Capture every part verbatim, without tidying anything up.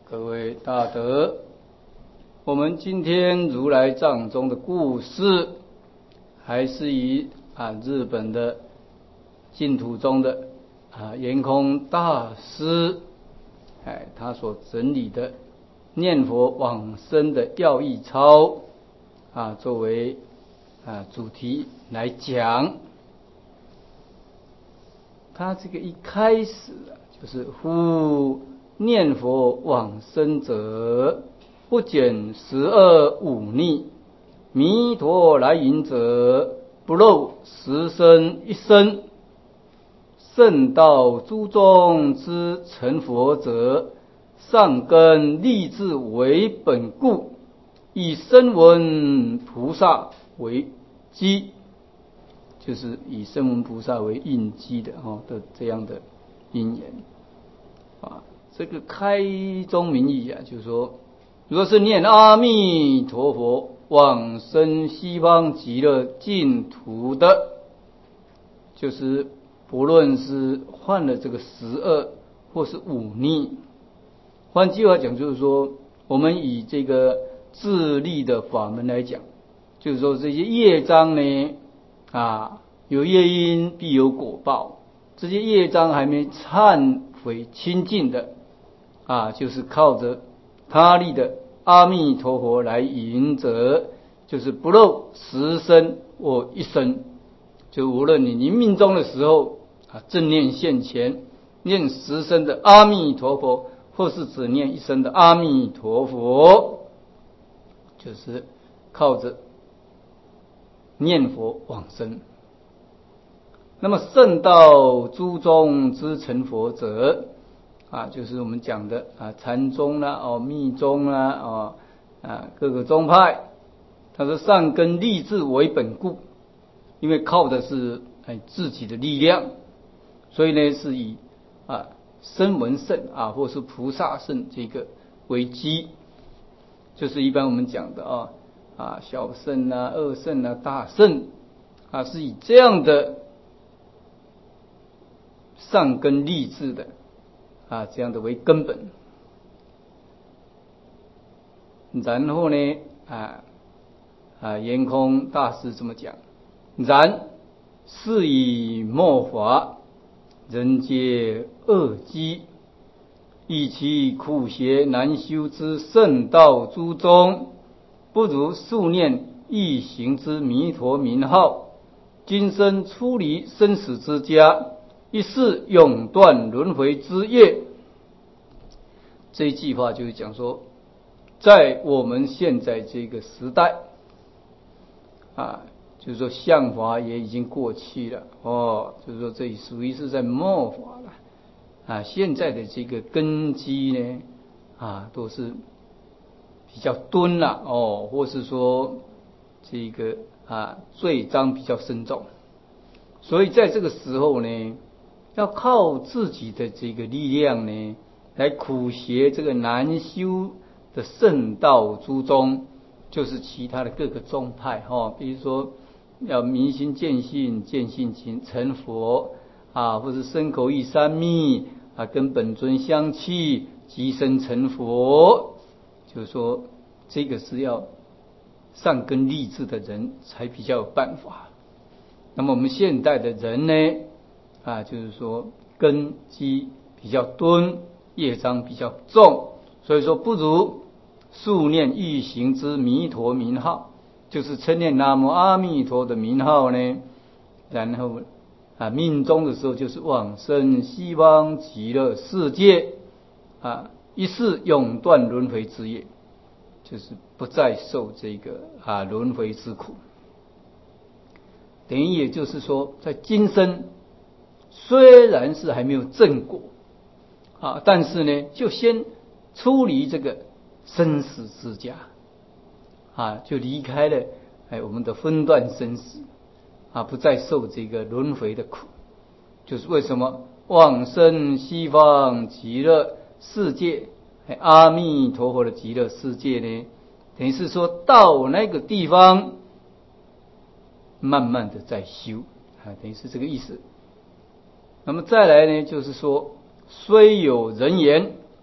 各位大德，我们今天如来藏中的故事，还是以啊日本的净土中的啊圆空大师，哎他所整理的念佛往生的要义钞啊作为啊主题来讲。他这个一开始啊，就是呼念佛往生者，不减十恶五逆，弥陀来迎者，不漏十生一生。圣道诸宗之成佛者，上根立志为本故，以声闻菩萨为基。就是以声闻菩萨为印基的哈的这样的因缘啊，这个开宗明义啊，就是说，若是念阿弥陀佛往生西方极乐净土的，就是不论是犯了这个十恶或是五逆，换句话讲，就是说，我们以这个自力的法门来讲，就是说这些业障呢。啊，有业因必有果报，这些业障还没忏悔清净的啊，就是靠着他力的阿弥陀佛来迎者，就是不漏十生或一生。就无论你临命终的时候啊，正念现前，念十声的阿弥陀佛，或是只念一声的阿弥陀佛，就是靠着念佛往生。那么圣道诸宗之成佛者啊，就是我们讲的啊禅宗啦、哦密宗啦、哦啊各个宗派，他说上根立志为本故，因为靠的是哎自己的力量，所以呢是以啊声闻圣啊或是菩萨圣这个为基，就是一般我们讲的啊啊小圣啊、二圣啊、大圣啊，是以这样的上根立志的啊这样的为根本。然后呢啊啊圆空大师这么讲，然是以末法人皆恶机，以其苦邪难修之圣道诸宗，不如数念易行之弥陀名号，今生出离生死之家，一世永断轮回之业。这一句话就是讲说，在我们现在这个时代啊，就是说相法也已经过去了哦，就是说这属于是在末法了啊。现在的这个根基呢啊，都是比较敦了哦，或是说这个啊罪章比较深重，所以在这个时候呢，要靠自己的这个力量呢，来苦学这个难修的圣道诸宗，就是其他的各个宗派哈、哦，比如说要明心见性，见性成佛啊，或是身口意三密啊，跟本尊相契，即生成佛。就是说，这个是要上根立志的人才比较有办法。那么我们现代的人呢，啊，就是说根基比较敦，业障比较重，所以说不如数念易行之弥陀名号，就是称念南无阿弥陀的名号呢，然后啊命终的时候就是往生西方极乐世界啊，一世永断轮回之业，就是不再受这个啊轮回之苦。等于也就是说，在今生虽然是还没有正果啊，但是呢，就先出离这个生死之家啊，就离开了哎我们的分段生死啊，不再受这个轮回的苦。就是为什么往生西方极乐世界，阿弥陀佛的极乐世界呢？等于是说到那个地方，慢慢的在修啊，等于是这个意思。那么再来呢，就是说，虽有人言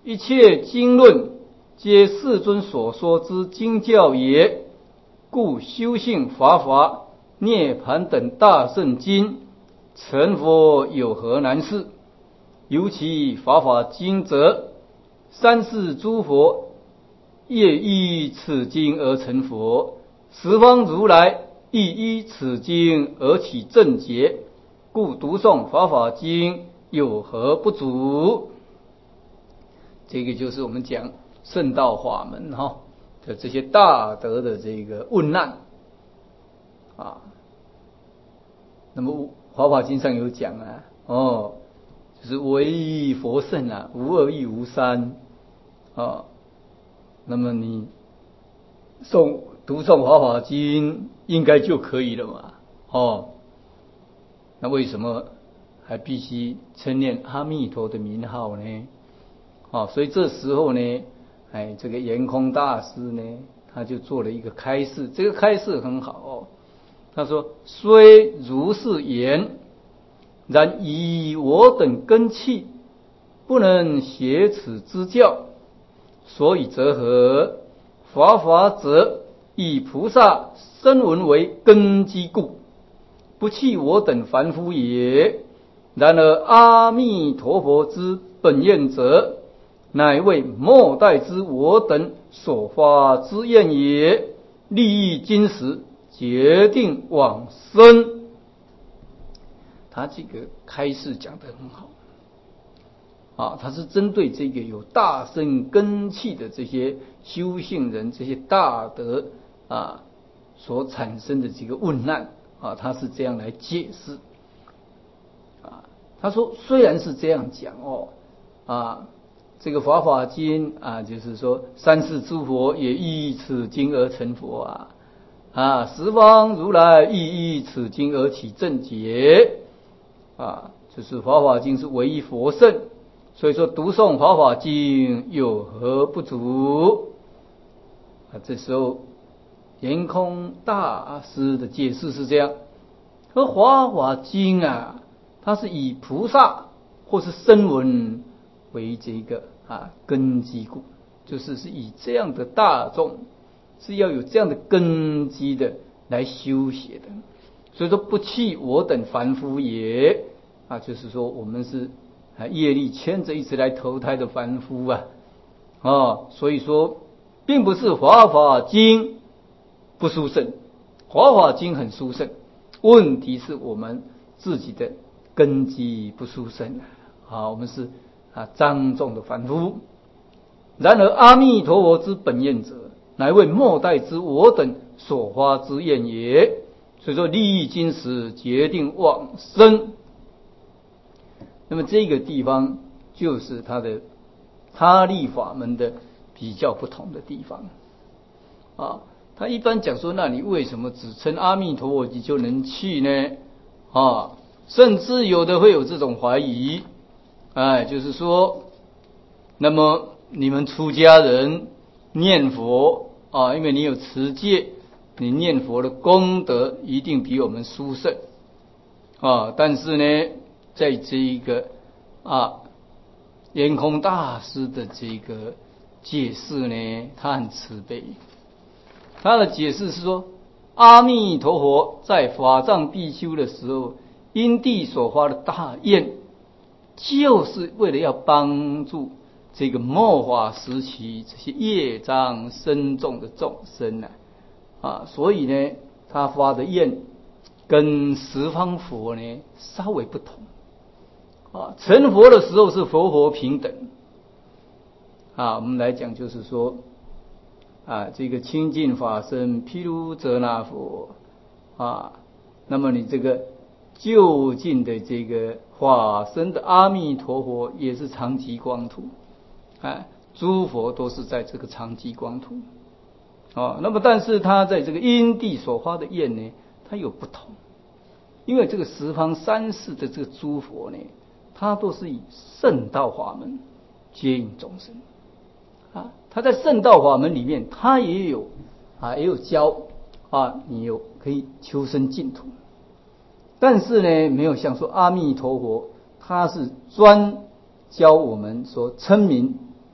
一切经论皆世尊所说之经教也，故修性法法涅盘等大圣经成佛有何难事？尤其法华经则，三世诸佛业依此经而成佛，十方如来亦依此经而起正觉，故读诵法华经有何不足？这个就是我们讲圣道法门哈的这些大德的这个问难啊。那么法华经上有讲啊，哦，就是唯佛圣啊，无二亦无三啊。那么你诵读诵法华经应该就可以了嘛，哦，那为什么还必须称念阿弥陀的名号呢？哦，所以这时候呢，哎，这个圆空大师呢，他就做了一个开示，这个开示很好哦。他说：虽如是言，然以我等根器，不能学此之教，所以则何？法华则以菩萨声闻为根基故，不弃我等凡夫也。然而阿弥陀佛之本愿者，乃为末代之我等所发之愿也，利益今时，决定往生。他这个开示讲得很好啊，他是针对这个有大乘根器的这些修行人、这些大德啊所产生的这个问难啊，他是这样来解释啊。他说，虽然是这样讲哦啊。这个法华经啊，就是说三世诸佛也依此经而成佛啊，啊，十方如来亦依此经而起正觉啊，就是法华经是唯一佛圣，所以说读诵法华经有何不足啊？这时候圆空大师的解释是这样：和法华经啊，它是以菩萨或是声闻为这个啊根基故，就是是以这样的大众是要有这样的根基的来修学的。所以说不弃我等凡夫也啊，就是说我们是啊业力牵着一直来投胎的凡夫啊啊，所以说并不是法华经不殊胜，法华经很殊胜，问题是我们自己的根基不殊胜啊，我们是啊彰众的凡夫。然而阿弥陀佛之本愿者，乃为末代之我等所发之愿也。所以说利益今时，决定往生。那么这个地方就是他的他力法门的比较不同的地方啊。他一般讲说，那你为什么只称阿弥陀佛你就能去呢？啊，甚至有的会有这种怀疑，哎，就是说，那么你们出家人念佛啊，因为你有持戒，你念佛的功德一定比我们殊胜啊。但是呢，在这一个啊圆空大师的这个解释呢，他很慈悲。他的解释是说，阿弥陀佛在法藏必修的时候，因地所发的大愿，就是为了要帮助这个末法时期这些业障深重的众生呢、啊，啊，所以呢，他发的愿跟十方佛呢稍微不同啊。成佛的时候是佛佛平等啊，我们来讲就是说啊，这个清净法身毗卢遮那佛啊，那么你这个就近的这个法身的阿弥陀佛也是常寂光土，啊，诸佛都是在这个常寂光土啊。那么但是他在这个因地所发的愿呢，它有不同，因为这个十方三世的这个诸佛呢，他都是以圣道法门接引众生啊。他在圣道法门里面，他也有啊，也有教啊，你有可以求生净土。但是呢，没有像说阿弥陀佛，他是专教我们说称名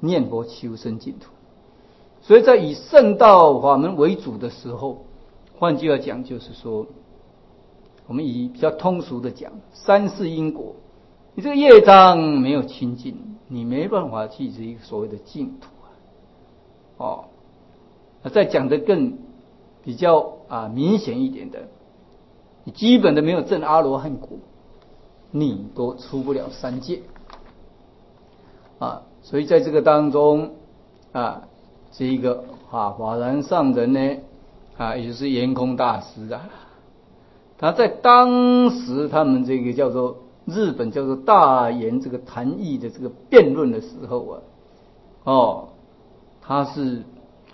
念佛求生净土。所以在以圣道法门为主的时候，换句话讲，就是说，我们以比较通俗的讲，三世因果，你这个业障没有清净，你没办法去这个所谓的净土啊。哦，再讲的更比较啊明显一点的，你基本的没有证阿罗汉果，你都出不了三界啊。所以在这个当中啊，这一个啊法然上人呢啊，也就是圆空大师啊，他在当时他们这个叫做日本叫做大言这个谈义的这个辩论的时候啊，哦，他是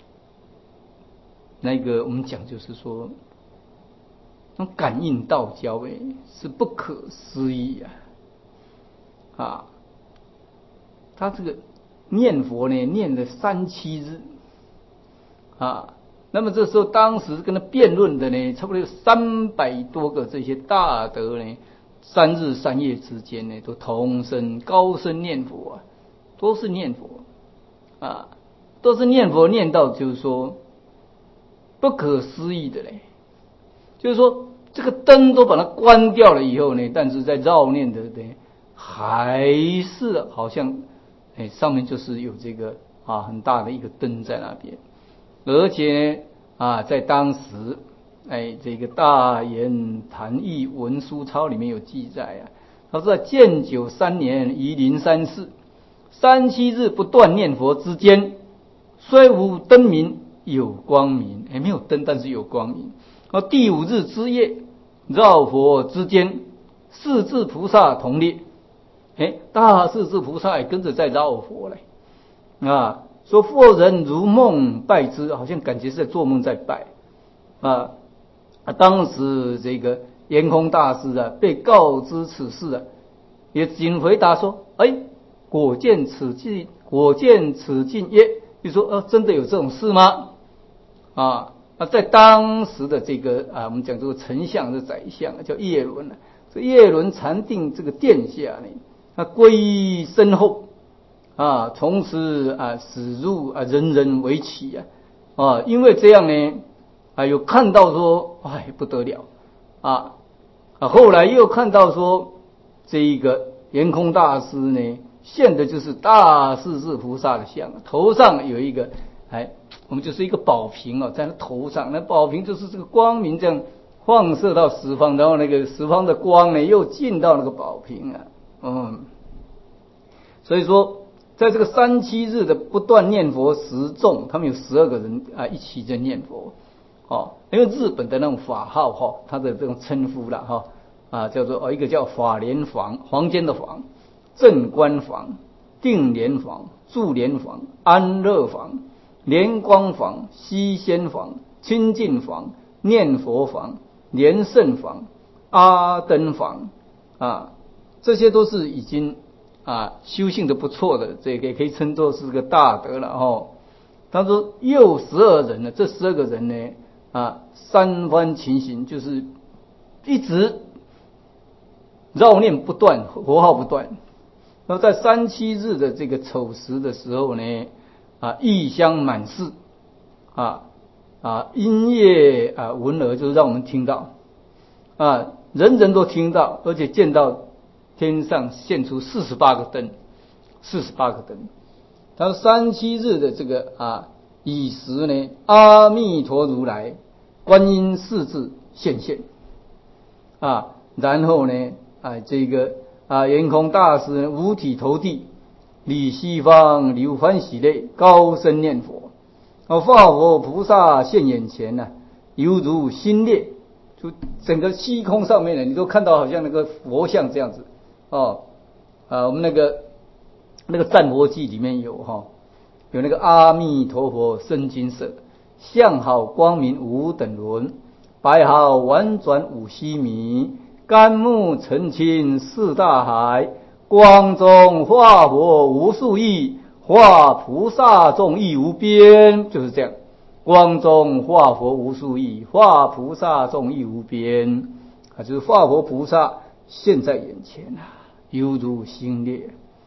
那个我们讲就是说，那感应道交哎，是不可思议啊！啊，他这个念佛呢，念了三七日啊。那么这时候，当时跟他辩论的呢，差不多有三百多个这些大德呢，三日三夜之间呢，都同声高声念佛啊，都是念佛啊，都是念佛念到就是说不可思议的嘞，就是说这个灯都把它关掉了以后呢，但是在绕念的呢，还是好像哎上面就是有这个啊很大的一个灯在那边。而且啊，在当时，哎，这个大言谈义文书钞里面有记载啊，他说在建久三年宜林三世，三七日不断念佛之间，虽无灯明，有光明，哎，没有灯，但是有光明。而第五日之夜，绕佛之间，四智菩萨同列，哎，大四智菩萨也跟着在绕佛嘞，啊。说佛人如梦拜之，好像感觉是在做梦在拜啊。当时这个圆空大师啊，被告知此事啊，也仅回答说：“哎，果见此境，果见此境耶。”就说：“呃，真的有这种事吗？”啊，那在当时的这个啊，我们讲这个丞相的宰相叫叶伦啊，这叶伦禅定这个殿下呢，他皈依深厚。啊，从此啊，驶入啊，人人为奇啊，啊，因为这样呢，啊，有看到说，哎，不得了啊，啊，后来又看到说，这一个圆空大师呢，现的就是大势至菩萨的像，头上有一个，哎，我们就是一个宝瓶啊，在那头上，那宝瓶就是这个光明这样放射到十方，然后那个十方的光呢，又进到那个宝瓶啊，嗯，所以说。在这个三七日的不断念佛十众，他们有十二个人啊一起在念佛，哦，因为日本的那种法号哈、哦，它的这种称呼啦哈啊叫做哦一个叫法莲房，房间的房，正观房、定莲房、住莲房、安乐房、莲光房、西仙房、清净房、念佛房、莲圣房、阿灯房啊，这些都是已经。啊，修行的不错的，这个也可以称作是个大德了哦。他说又十二人呢，这十二个人呢，啊，三番情形就是一直绕念不断，佛号不断。那么在三七日的这个丑时的时候呢，啊，异香满室，啊啊，音乐啊，闻耳就是让我们听到，啊，人人都听到，而且见到。天上现出四十八个灯，四十八个灯。他说三七日的这个啊乙时呢，阿弥陀如来、观音四字现现啊，然后呢啊这个啊圆空大师呢五体投地，李西方流欢喜泪，高声念佛。啊，法佛菩萨现眼前呢、啊，犹如星列，就整个虚空上面呢，你都看到好像那个佛像这样子。哦，啊，我们那个那个《战佛记》里面有哈、哦，有那个阿弥陀佛身金色，相好光明五等伦，白毫婉转五须弥，甘木澄清四大海，光中化佛无数亿，化菩萨众亦无边，就是这样，光中化佛无数亿，化菩萨众亦无边，啊，就是化佛菩萨现在眼前啊。犹如星列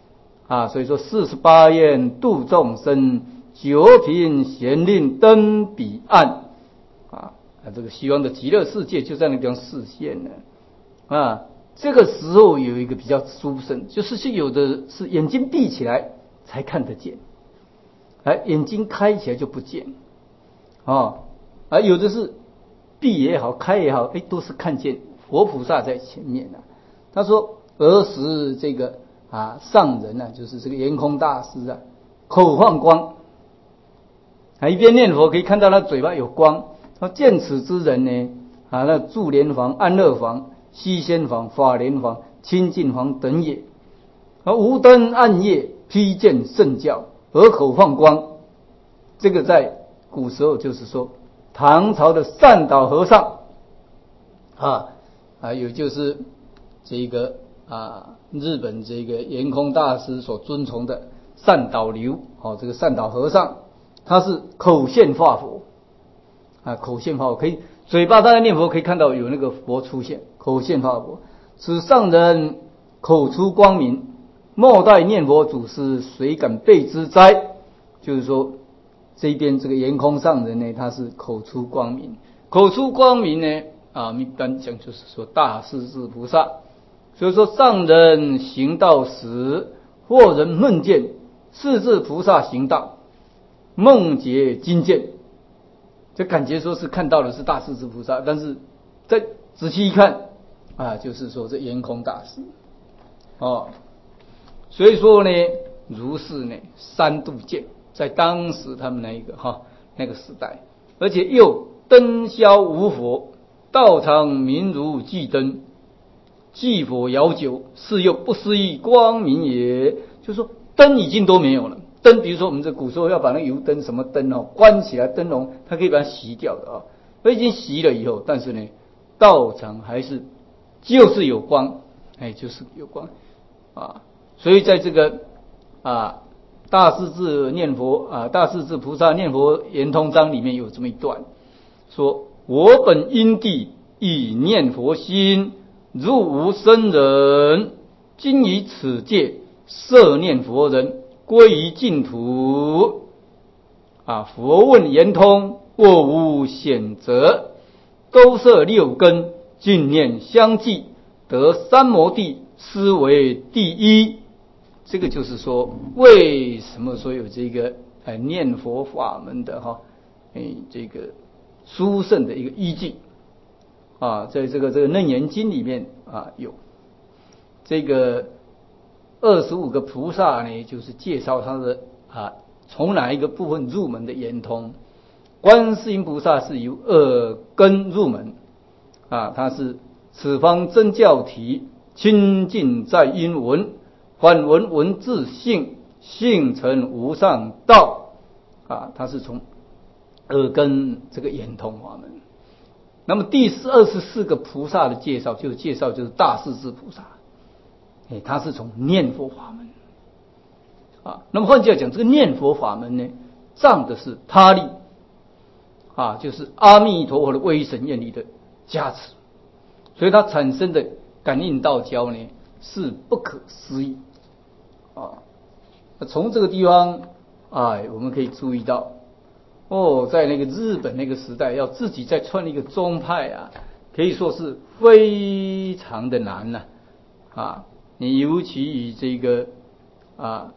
啊，所以说四十八愿度众生，九品贤令登彼岸啊，啊，这个西方的极乐世界就在那个地方示现了啊。这个时候有一个比较殊胜，就是是有的是眼睛闭起来才看得见，哎，眼睛开起来就不见啊，啊，有的是闭也好，开也好，哎，都是看见佛菩萨在前面的、啊。他说，儿时这个啊上人啊，就是这个圆空大师啊，口放光，啊，一边念佛可以看到他嘴巴有光。他见此之人呢，啊，那住莲房、安乐房、西仙房、法莲房、清净房等也。而无灯暗夜，披见圣教，而口放光。这个在古时候就是说，唐朝的善导和尚啊，还有就是这个啊，日本这个圆空大师所尊崇的善导流，哦，这个善导和尚，他是口现化佛啊，口现化佛，可以嘴巴他在念佛，可以看到有那个佛出现，口现化佛。此上人口出光明，莫待念佛祖师，谁敢背之哉？就是说，这边这个圆空上人呢，他是口出光明，口出光明呢，啊，一般讲就是说大势至菩萨。所以说，上人行道时，或人梦见世至菩萨行道，梦结金剑，就感觉说是看到的是大势至菩萨，但是再仔细一看啊，就是说这圆空大师哦。所以说呢，如是呢三度见，在当时他们那一个哈那个时代，而且又灯消无佛，道场明如祭灯，祭佛摇酒，是又不思议光明也。就是说灯已经都没有了，灯比如说我们这古时候要把那个油灯什么灯哦关起来，灯笼它可以把它熄掉的啊、哦，而已经熄了以后，但是呢道场还是就是有光，哎，就是有光啊。所以在这个啊大势至念佛啊大势至菩萨念佛圆通章里面有这么一段，说我本因地以念佛心，入无生人，今以此界摄念佛人，归于净土。啊，佛问圆通，我无显则，都摄六根，净念相继，得三摩地，思为第一。这个就是说，为什么说有这个哎念佛法门的哈，哎这个殊胜的一个依据啊，在这个这个楞严经里面啊有这个二十五个菩萨呢，就是介绍他的啊从哪一个部分入门的圆通。观世音菩萨是由二根入门啊，他是此方真教体，清净在因闻。反闻闻自性，性成无上道啊，它是从耳根这个圆通法门。那么第二十四个菩萨的介绍，就是介绍就是大势至菩萨，哎，他是从念佛法门啊。那么换句话讲，这个念佛法门呢，仗的是他力啊，就是阿弥陀佛的威神愿力的加持，所以它产生的感应道交呢是不可思议。啊，从这个地方，哎，我们可以注意到，哦，在那个日本那个时代，要自己再创一个宗派啊，可以说是非常的难呐、啊。啊，你尤其以这个啊，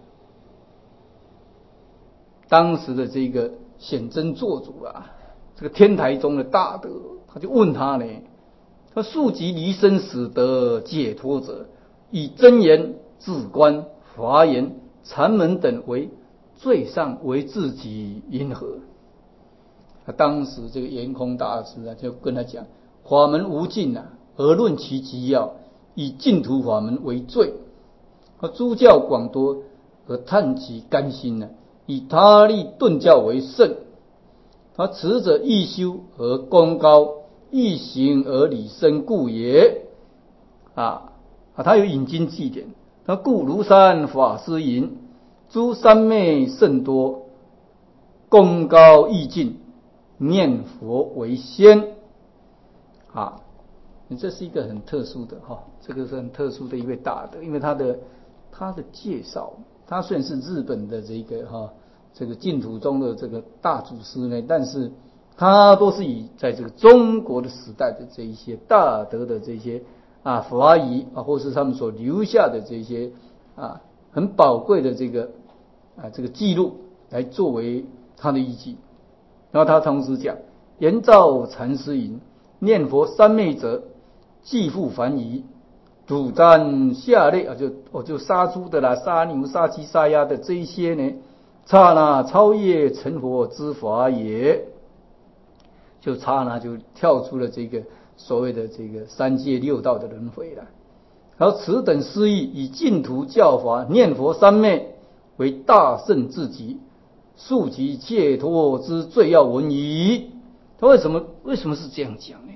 当时的这个显真做主啊，这个天台宗的大德，他就问他呢，他速即离生死得解脱者，以真言、智观、华严、禅门等为最上为自己因何？他当时这个圆空大师啊，就跟他讲，法门无尽啊，而论其极要，以净土法门为最。他诸教广多，而叹其甘心呢、啊，以他力顿教为胜。他此者易修而功高，易行而理深故也。啊啊，他有引经据典。那故庐山法师云：诸三昧甚多，功高意尽，念佛为先。啊，这是一个很特殊的哈，这个是很特殊的一位大德，因为他的他的介绍他虽然是日本的这个哈、啊、这个净土中的这个大祖师呢，但是他都是以在这个中国的时代的这一些大德的这些啊法仪啊，或是他们所留下的这些啊很宝贵的这个啊这个记录来作为他的依据。然后他同时讲，延照禅师云：念佛三昧者，既复凡疑，主张下列啊，就我、哦、就杀猪的啦、杀牛、杀鸡、杀鸭的这一些呢，刹那超越成佛之法也。就刹那就跳出了这个所谓的这个三界六道的轮回了。然后此等思义，以净土教法念佛三昧为大圣至极，速其解脱之最要闻矣。他为什么为什么是这样讲呢？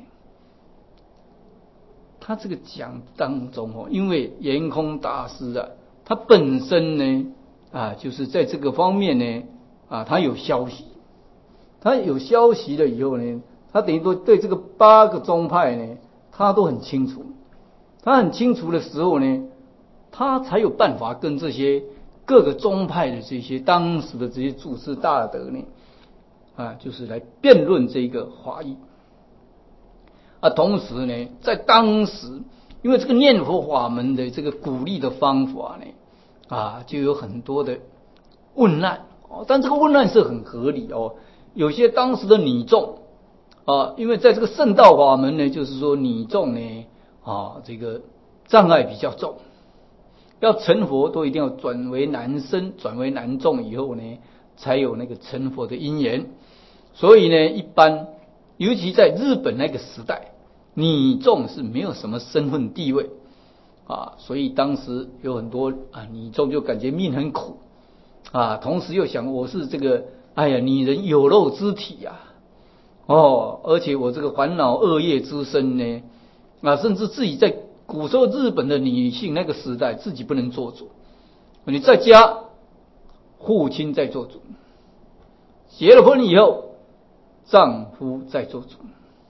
他这个讲当中哦，因为圆空大师啊，他本身呢啊，就是在这个方面呢啊，他有消息。他有消息了以后呢，他等于说对这个八个宗派呢，他都很清楚。他很清楚的时候呢，他才有办法跟这些各个宗派的这些当时的这些祖师大德呢，啊，就是来辩论这个法义。啊，同时呢，在当时，因为这个念佛法门的这个鼓励的方法呢，啊，就有很多的问难哦，但这个问难是很合理哦。有些当时的女众啊，因为在这个圣道法门呢，就是说女众呢啊，这个障碍比较重，要成佛都一定要转为男生，转为男众以后呢，才有那个成佛的因缘。所以呢，一般尤其在日本那个时代，女众是没有什么身份地位啊，所以当时有很多啊女众就感觉命很苦啊，同时又想我是这个。哎呀，女人有肉之体呀、啊，哦，而且我这个烦恼恶业之身呢，啊，甚至自己在古时候日本的女性那个时代，自己不能做主，你在家，父亲在做主，结了婚以后，丈夫在做主，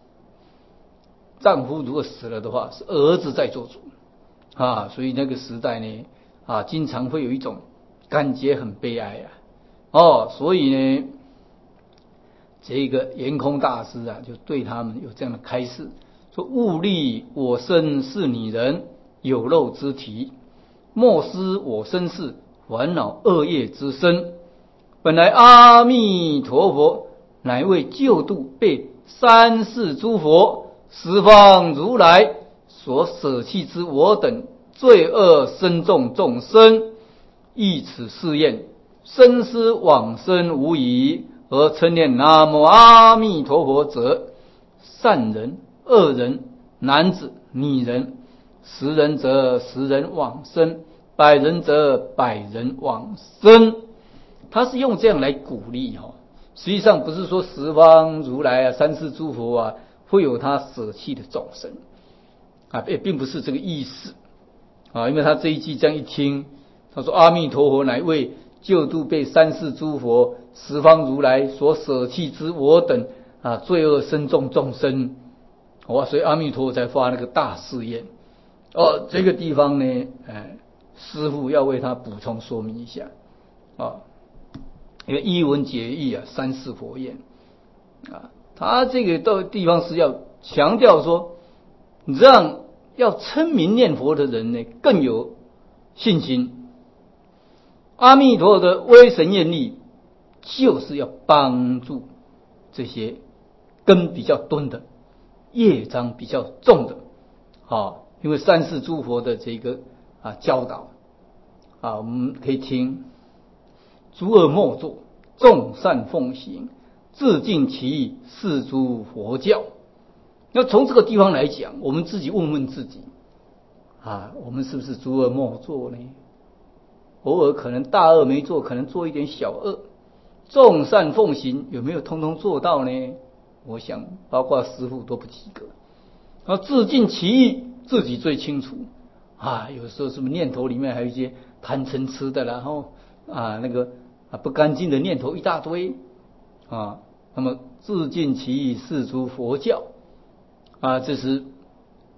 丈夫如果死了的话，是儿子在做主，啊，所以那个时代呢，啊，经常会有一种感觉很悲哀啊。哦，所以呢，这个圆空大师啊，就对他们有这样的开示，说：勿立我身是女人，有肉之体；莫思我身是烦恼恶业之身。本来阿弥陀佛乃为救度被三世诸佛、十方如来所舍弃之我等罪恶深重众生，依此誓愿。生思往生无疑，而称念南无阿弥陀佛者，善人、恶人、男子、女人，十人则十人往生，百人则百人往生。他是用这样来鼓励哈，实际上不是说十方如来啊、三世诸佛啊会有他舍弃的众生啊，也并不是这个意思啊，因为他这一句这样一听，他说阿弥陀佛乃为救度被三世诸佛、十方如来所舍弃之我等啊罪恶深重众生，哇！所以阿弥陀佛才发那个大誓愿。哦，这个地方呢，哎，师父要为他补充说明一下啊，因为一文解义啊，三世佛愿啊，他这个地方是要强调说，让要称名念佛的人呢更有信心。阿弥陀佛的威神愿力，就是要帮助这些根比较钝的、业障比较重的，啊，因为三世诸佛的这个啊教导啊，我们可以听：诸恶莫作，众善奉行，自尽其意，是诸佛教。那从这个地方来讲，我们自己问问自己啊，我们是不是诸恶莫作呢？偶尔可能大恶没做，可能做一点小恶，众善奉行有没有通通做到呢？我想包括师父都不及格。然后自尽其意，自己最清楚啊。有时候是不是念头里面还有一些贪嗔痴的，然后啊那个啊不干净的念头一大堆啊。那么自尽其意，是诸佛教啊，这是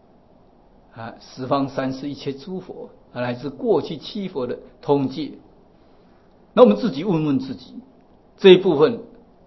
啊十方三世一切诸佛。乃至过去七佛的通戒那我们自己问问自己，这一部分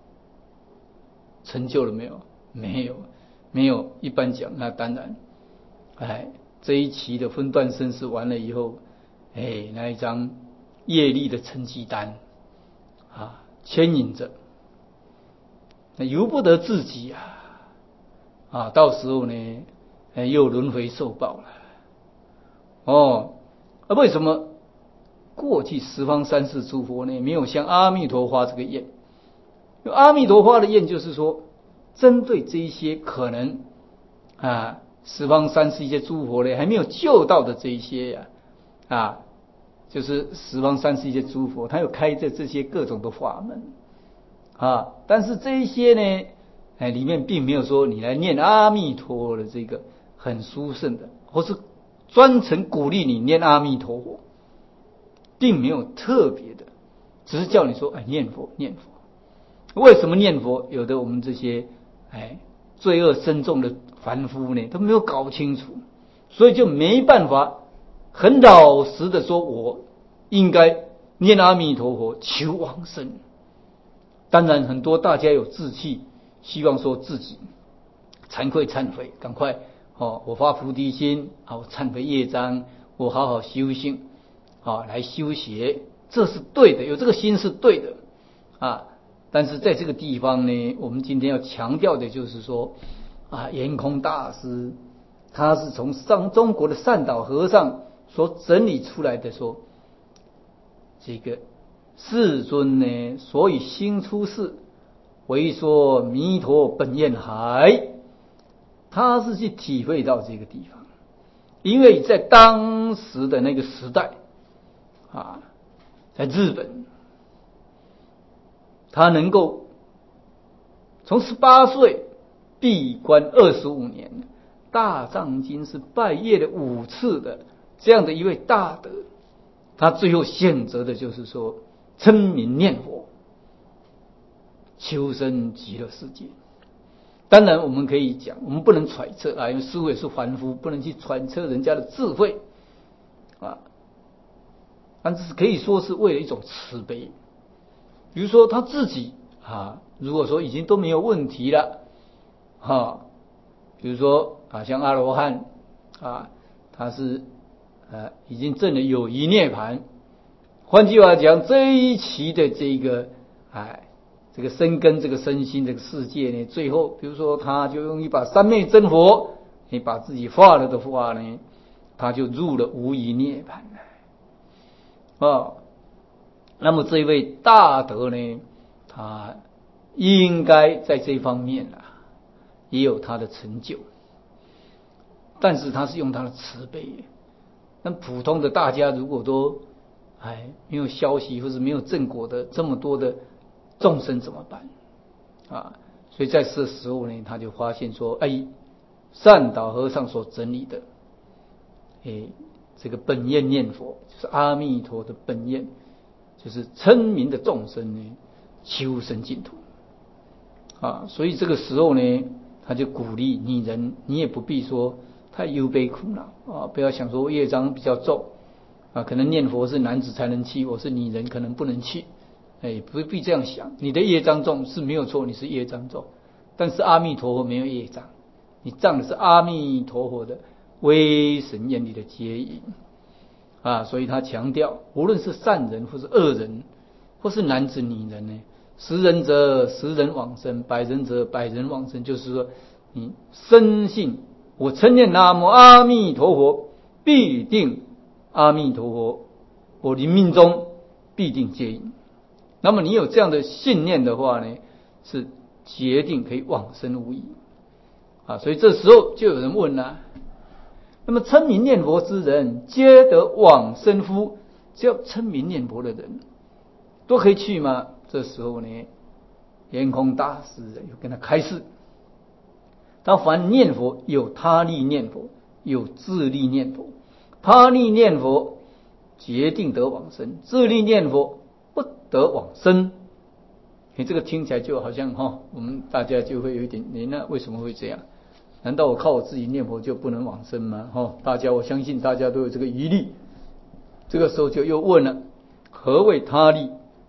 成就了没有？没有，没有。一般讲，那当然，哎，这一期的分段生死完了以后，哎，那一张业力的成绩单啊，牵引着，那由不得自己啊，啊，到时候呢，哎，又轮回受报了。哦，啊，为什么过去十方三世诸佛呢，没有像阿弥陀花这个愿？阿弥陀花的愿就是说，针对这一些可能啊，十方三世一些诸佛呢还没有救到的这一些呀、啊，啊，就是十方三世一些诸佛，他有开这这些各种的法门啊，但是这一些呢，哎，里面并没有说你来念阿弥陀的这个很殊胜的，或是专程鼓励你念阿弥陀佛，并没有特别的，只是叫你说，哎，念佛，念佛。为什么念佛？有的我们这些哎罪恶深重的凡夫呢，他没有搞清楚，所以就没办法很老实的说，我应该念阿弥陀佛求往生。当然，很多大家有志气，希望说自己惭愧忏悔，赶快哦，我发菩提心，啊，我忏悔业障，我好好修行，啊，来修学，这是对的，有这个心是对的啊。但是在这个地方呢，我们今天要强调的就是说，啊，圆空大师他是从上中国的善导和尚所整理出来的说，这个世尊呢，所以兴出世，为说弥陀本愿海，他是去体会到这个地方，因为在当时的那个时代啊，在日本。他能够从十八岁闭关二十五年，大藏经是拜谒了五次的这样的一位大德，他最后选择的就是说称名念佛，求生极乐世界。当然我们可以讲，我们不能揣测啊，因为师父也是凡夫，不能去揣测人家的智慧啊，但是可以说是为了一种慈悲。比如说他自己啊，如果说已经都没有问题了，哈、啊，比如说啊，像阿罗汉啊，他是呃、啊、已经证了有余涅槃。换句话讲，这一期的这个哎，这个身根这个身心这个世界呢，最后比如说他就用一把三昧真火，你把自己化了的话呢，他就入了无余涅槃了啊。那么这位大德呢，他应该在这方面啊也有他的成就，但是他是用他的慈悲。那普通的大家如果都哎没有消息或者没有正果的这么多的众生怎么办啊？所以在这时候呢，他就发现说，哎，善导和尚所整理的，哎，这个本愿念佛就是阿弥陀的本愿。就是称名的众生呢，求生净土啊，所以这个时候呢，他就鼓励你人，你也不必说太忧悲苦恼啊，不要想说业障比较重啊，可能念佛是男子才能去，我是女人可能不能去，哎，不必这样想。你的业障重是没有错，你是业障重，但是阿弥陀佛没有业障，你障的是阿弥陀佛的威神愿力的接引。啊，所以他强调，无论是善人或是恶人，或是男子女人呢，十人则十人往生，百人则百人往生。就是说，你深信我称念南无阿弥陀佛，必定阿弥陀佛，我临命中必定接引。那么你有这样的信念的话呢，是决定可以往生无疑啊。所以这时候就有人问了、啊。那么称名念佛之人，皆得往生乎？只要称名念佛的人，都可以去吗？这时候呢，圆空大师又跟他开示：他凡念佛，有他力念佛，有自力念佛。他力念佛，决定得往生；自力念佛，不得往生。你这个听起来就好像哈、哦，我们大家就会有一点，你那为什么会这样？难道我靠我自己念佛就不能往生吗？哦，大家我相信大家都有这个疑虑。这个时候就又问了：何谓他力？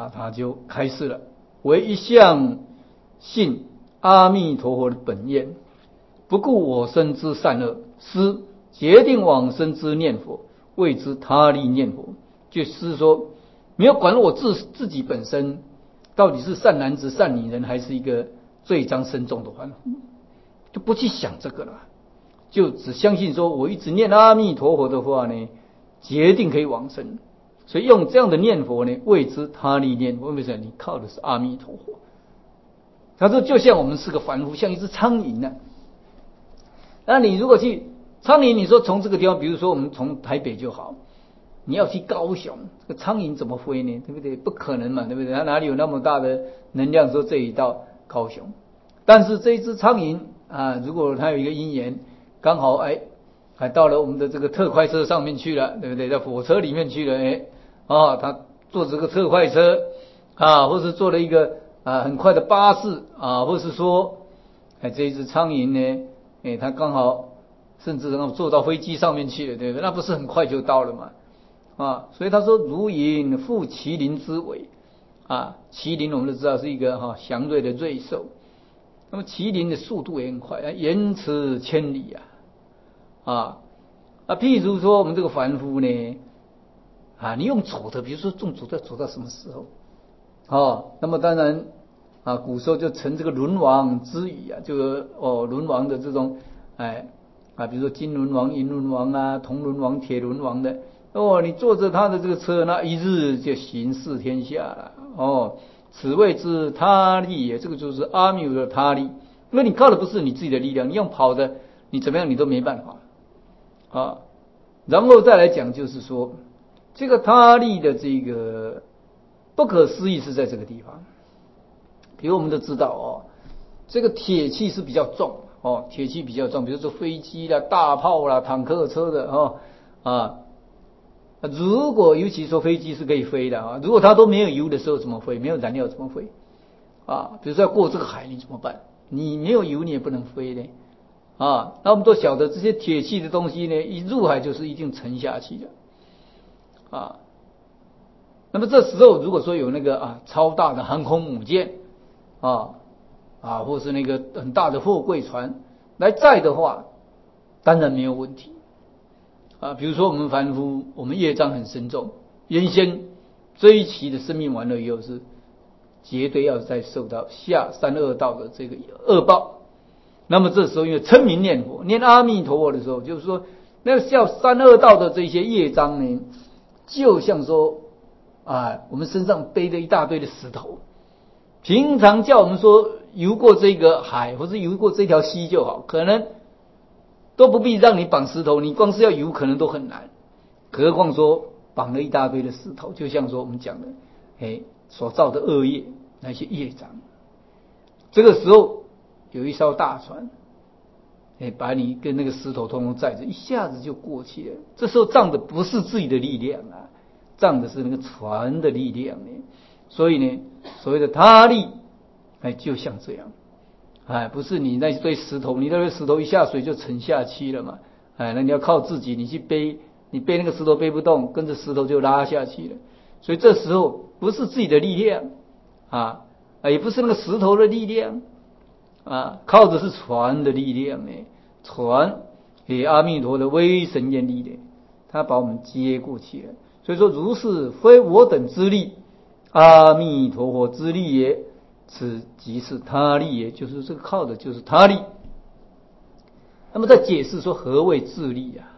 啊，他就开示了：唯一向信阿弥陀佛的本愿，不顾我生之善恶，思决定往生之念佛，谓之他力念佛。就是说，没有管我自自己本身到底是善男子、善女人，还是一个罪障深重的凡夫，就不去想这个了，就只相信说，我一直念阿弥陀佛的话呢，决定可以往生。所以用这样的念佛呢，谓之他力念佛。为什么？你靠的是阿弥陀佛。他说，就像我们是个凡夫，像一只苍蝇呢、啊。那你如果去苍蝇，你说从这个地方，比如说我们从台北就好，你要去高雄，这个苍蝇怎么飞呢？对不对？不可能嘛，对不对？它哪里有那么大的能量说这里到高雄？但是这一只苍蝇啊，如果它有一个因缘，刚好哎，还到了我们的这个特快车上面去了，对不对？在火车里面去了，哎，啊，它坐这个特快车啊，或是坐了一个啊很快的巴士啊，或是说，哎，这一只苍蝇呢，哎，它刚好甚至能够坐到飞机上面去了，对不对？那不是很快就到了嘛？啊，所以他说如影复麒麟之尾啊，麒麟我们都知道是一个哈、啊、祥瑞的瑞兽，那么麒麟的速度也很快，延迟千里啊啊啊！譬如说我们这个凡夫呢啊，你用走的，比如说用走的走到什么时候？哦，那么当然啊，古时候就乘这个轮王之语啊，这个哦轮王的这种哎啊，比如说金轮王、银轮王啊、铜轮王、铁轮王的。哦，你坐着他的这个车，那一日就行四天下了。哦，此谓之他力也，这个就是阿弥陀的他力。因为你靠的不是你自己的力量，你用跑的，你怎么样你都没办法啊。然后再来讲，就是说这个他力的这个不可思议是在这个地方。比如我们都知道哦，这个铁器是比较重哦，铁器比较重，比如说飞机啦、大炮啦、坦克车的哦啊。如果尤其说飞机是可以飞的啊，如果它都没有油的时候怎么飞？没有燃料怎么飞？啊，比如说要过这个海，你怎么办？你没有油你也不能飞的啊。那我们都晓得这些铁器的东西呢，一入海就是一定沉下去的啊。那么这时候如果说有那个啊超大的航空母舰啊啊，或是那个很大的货柜船来载的话，当然没有问题。啊，比如说我们凡夫，我们业障很深重，原先这一期的生命完了以后是绝对要再受到下三恶道的这个恶报。那么这时候因为称名念佛、念阿弥陀佛的时候，就是说那个下三恶道的这些业障呢，就像说啊，我们身上背着一大堆的石头，平常叫我们说游过这个海或者游过这条溪就好，可能都不必让你绑石头，你光是要游可能都很难，何况说绑了一大堆的石头，就像说我们讲的，哎，所造的恶业那些业障。这个时候有一艘大船，哎，把你跟那个石头通通载着，一下子就过去了。这时候仗的不是自己的力量啊，仗的是那个船的力量呢。所以呢，所谓的他力，哎，就像这样。哎，不是你那堆石头，你那堆石头一下水就沉下去了嘛？哎，那你要靠自己，你去背，你背那个石头背不动，跟着石头就拉下去了。所以这时候不是自己的力量啊，也不是那个石头的力量啊，靠的是船的力量呢。船给阿弥陀的威神愿力的，他把我们接过去了。所以说，如是非我等之力，阿弥陀佛之力也。此即是他力，也就是这个靠的就是他力。那么再解释说何谓自力啊？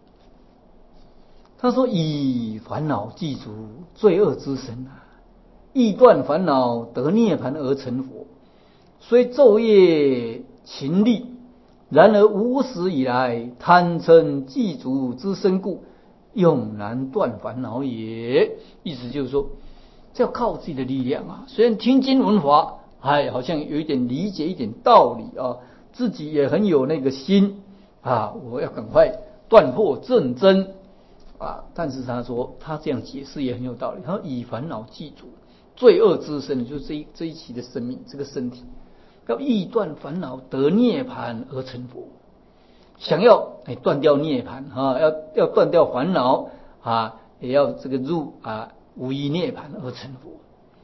他说以烦恼具足罪恶之身啊，欲断烦恼得涅盘而成佛，虽昼夜勤力，然而无始以来贪嗔具足之身故，永难断烦恼也。意思就是说，这要靠自己的力量啊！虽然听经闻法，哎，好像有一点理解一点道理啊，自己也很有那个心啊，我要赶快断破正真啊！但是他说，他这样解释也很有道理。他说：“以烦恼具足罪恶之身，就是这一这一期的生命，这个身体要欲断烦恼得涅盘而成佛，想要哎断掉涅盘啊，要要断掉烦恼啊，也要这个入啊。”无一涅盘而成佛，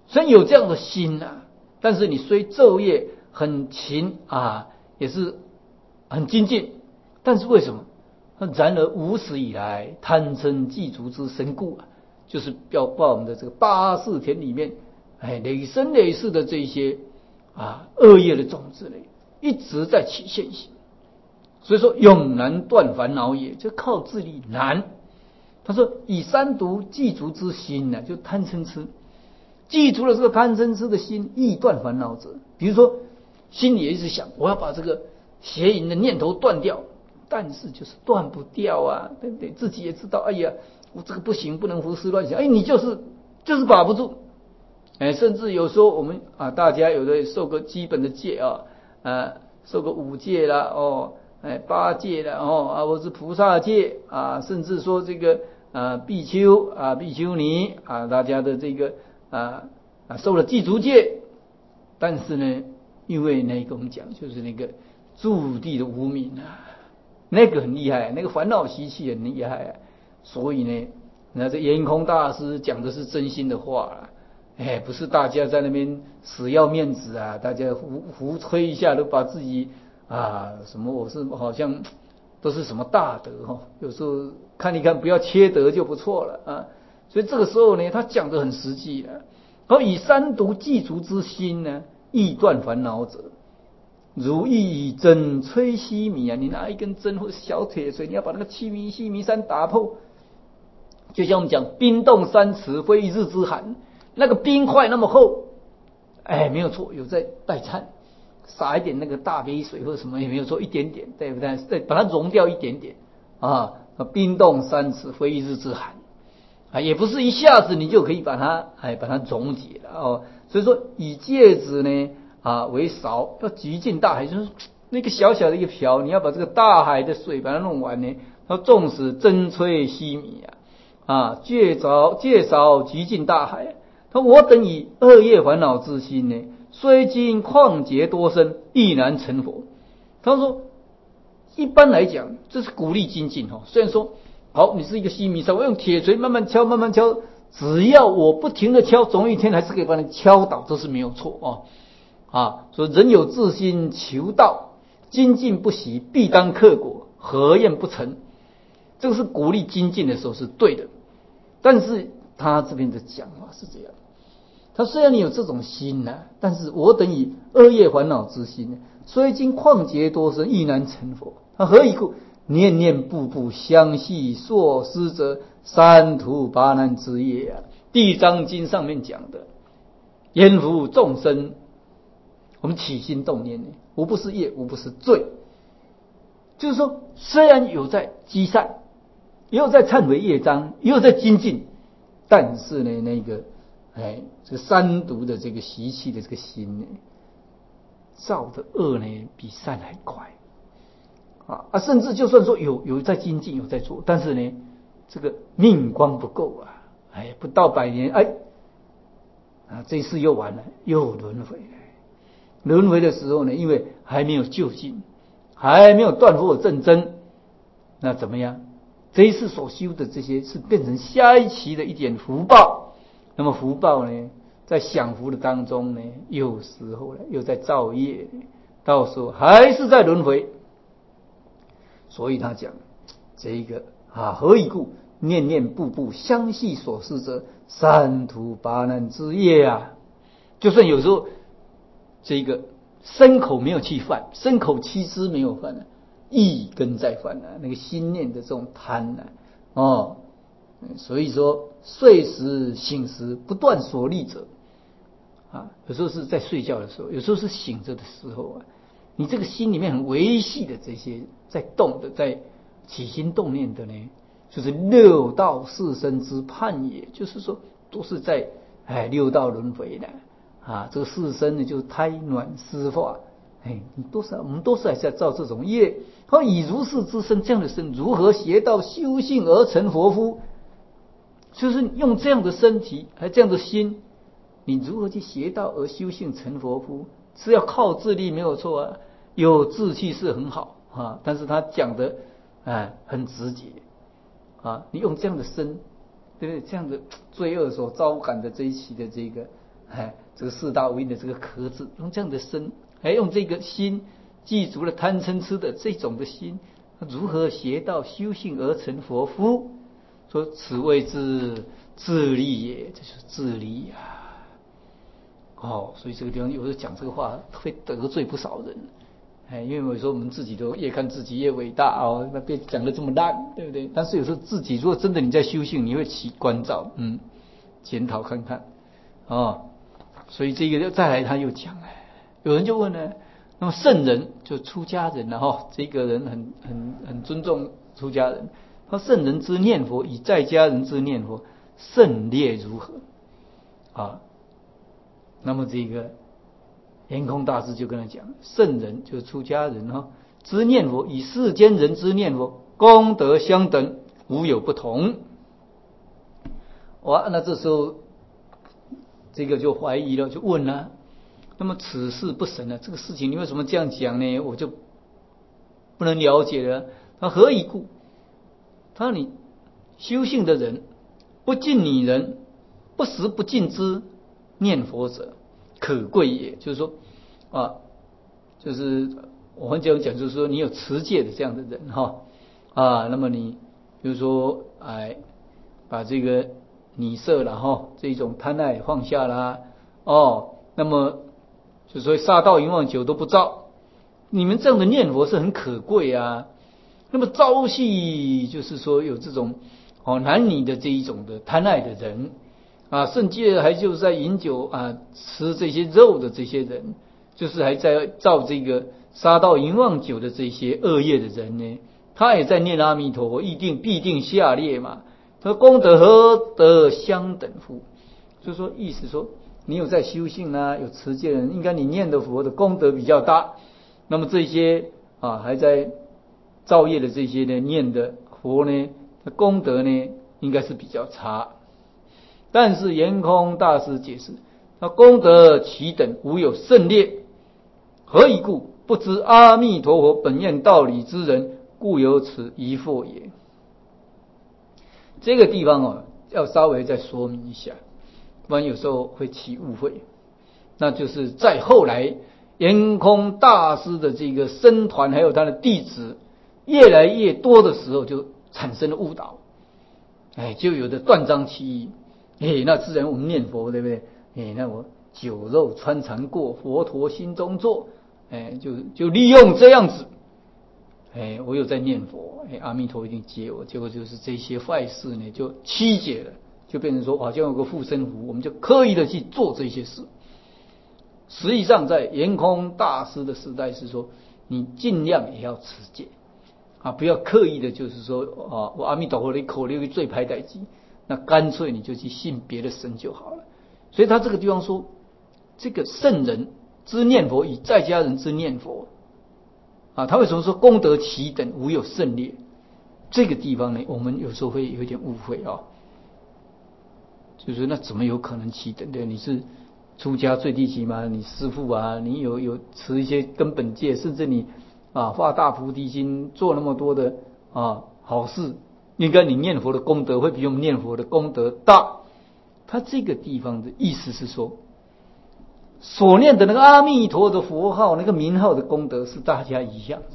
虽然有这样的心啊，但是你虽昼夜很勤啊，也是很精进，但是为什么？然而无始以来贪嗔嫉足之深故啊，就是要把我们的这个八识田里面，哎，累生累世的这些啊恶业的种子呢，一直在起现行。所以说永难断烦恼也，就靠自力难。他说以三毒祭足之心呢，就贪嗔痴，记住了这个贪嗔痴的心，易断烦恼者。比如说心里也一直想我要把这个邪淫的念头断掉，但是就是断不掉啊，对不对？自己也知道，哎呀，我这个不行，不能胡思乱想，哎，你就是就是把不住。哎，甚至有时候我们啊，大家有的受个基本的戒啊，呃，受个五戒啦，哦，哎，八戒啦，哦，啊，或是菩萨戒啊，甚至说这个啊，比丘啊，比丘尼啊，大家的这个啊啊，受了祭足戒，但是呢，因为那个我们讲就是那个驻地的无明啊，那个很厉害，那个烦恼习气很厉害啊，所以呢，那这圆空大师讲的是真心的话啊。哎，不是大家在那边死要面子啊，大家胡胡吹一下都把自己啊什么我是好像都是什么大德哈、哦，有时候看一看不要缺德就不错了啊。所以这个时候呢，他讲得很实际的。而以三毒祭足之心呢，易断烦恼者，如意以针摧西米啊，你拿一根针或者小铁锤，你要把那个西米西米山打破，就像我们讲冰冻三尺非一日之寒。那个冰块那么厚，哎，没有错，有在带颤，撒一点那个大杯水或者什么也没有错，一点点，对不对？再把它融掉一点点啊，冰冻三尺非一日之寒啊，也不是一下子你就可以把它哎把它溶解了哦。所以说以芥子呢啊为勺，要举进大海，就是那个小小的一个瓢，你要把这个大海的水把它弄完呢，要纵使针摧西米啊啊，芥勺芥勺举进大海。他我等以恶业烦恼之心呢，虽经旷劫多生，亦难成佛。他说，一般来讲，这是鼓励精进哈。虽然说，好，你是一个西米山，我用铁锤慢慢敲，慢慢敲，只要我不停的敲，总有一天还是可以把你敲倒，这是没有错啊。啊，所以人有自心求道，精进不息，必当克果，何厌不成？这个是鼓励精进的时候是对的，但是他这边的讲法是这样。他虽然你有这种心呢、啊，但是我等以恶业烦恼之心呢，虽经旷劫多生，亦难成佛。他何以故？念念步步相系所思者，三途八难之业啊！地藏经上面讲的，焉伏众生，我们起心动念呢，无不是业，无不是罪。就是说，虽然有在积善，也有在忏悔业障，也有在精进，但是呢，那个。哎，这个三毒的这个习气的这个心呢，造的恶呢比善还快啊啊！甚至就算说有有在精进，有在做，但是呢，这个命光不够啊！哎，不到百年，哎啊，这一次又完了，又轮回了。轮回的时候呢，因为还没有就近，还没有断惑正真，那怎么样？这一次所修的这些是变成下一期的一点福报。那么福报呢，在享福的当中呢，有时候呢又在造业，到时候还是在轮回。所以他讲这一个啊，何以故？念念步步相系所思者，三途八难之业啊！就算有时候这个身口没有去犯，身口七支没有犯呢、啊，意根在犯呢、啊，那个心念的这种贪呢、啊，哦。所以说，睡时醒时不断所立者，啊，有时候是在睡觉的时候，有时候是醒着的时候啊，你这个心里面很维系的这些在动的，在起心动念的呢，就是六道四生之判也，就是说都是在哎六道轮回的啊，这个四生呢就是胎卵湿化，哎，你都是我们都是还是在造这种业，而以如是之身，这样的身如何邪道修性而成佛夫？就是用这样的身体，还这样的心，你如何去邪道而修性成佛夫？是要靠自力没有错啊，有志气是很好啊，但是他讲的哎很直接啊，你用这样的身，对不对？这样的罪恶所招感的这一期的这个哎，这个四大无因的这个壳字，用这样的身，还用这个心记足了贪嗔痴的这种的心，如何邪道修行而成佛夫？说此谓之自利也，这就是自利呀、啊。哦，所以这个地方有时候讲这个话会得罪不少人。哎，因为有时候我们自己都越看自己越伟大哦，那别讲得这么烂，对不对？但是有时候自己如果真的你在修行，你会起关照，嗯，检讨看看，哦，所以这个再来他又讲，有人就问呢，那么圣人就出家人了哈、哦，这个人很很很尊重出家人，他圣人之念佛与在家人之念佛胜劣如何啊？那么这个。圆空大师就跟他讲，圣人就是出家人哈、哦，之念佛与世间人之念佛功德相等，无有不同。哇，那这时候这个就怀疑了，就问了，那么此事不神呢？这个事情你为什么这样讲呢？我就不能了解了。他何以故？他说你修行的人，不尽你人，不时不尽之念佛者。可贵也，就是说啊，就是我们讲讲，就是说你有持戒的这样的人哈啊，那么你比如说哎，把这个你色了哈，这种贪爱放下啦哦，那么就说杀盗淫妄酒都不造，你们这样的念佛是很可贵啊。那么朝夕就是说有这种哦男女的这一种的贪爱的人。啊，甚至还就是在饮酒啊，吃这些肉的这些人，就是还在造这个杀盗淫妄酒的这些恶业的人呢，他也在念阿弥陀佛，一定必定下列嘛。他说功德何得相等乎？就是说意思说，你有在修行啊，有持戒的人，应该你念的佛的功德比较大。那么这些啊还在造业的这些呢，念的佛呢，功德呢应该是比较差。但是圆空大师解释，他功德其等，无有胜劣。何以故？不知阿弥陀佛本愿道理之人，故有此疑惑也。这个地方哦，要稍微再说明一下，不然有时候会起误会。那就是在后来圆空大师的这个僧团还有他的弟子越来越多的时候，就产生了误导，哎，就有的断章取义。哎，那自然我们念佛，对不对？哎，那我酒肉穿肠过，佛陀心中坐，哎，就就利用这样子，哎，我有在念佛，哎，阿弥陀一定接我。结果就是这些坏事呢，就曲解了，就变成说好像有个护身符，我们就刻意的去做这些事。实际上，在圆空大师的时代是说，你尽量也要持戒啊，不要刻意的，就是说啊，我阿弥陀佛的口令最排代机。那干脆你就去信别的神就好了。所以他这个地方说，这个圣人之念佛与在家人之念佛啊，他为什么说功德齐等，无有胜劣？这个地方呢，我们有时候会有一点误会啊，就是那怎么有可能齐等？对，你是出家最低级吗？你师父啊，你有有持一些根本戒，甚至你啊发大菩提心，做那么多的啊好事。应该你念佛的功德会比我们念佛的功德大。他这个地方的意思是说，所念的那个阿弥陀的佛号，那个名号的功德是大家一样的，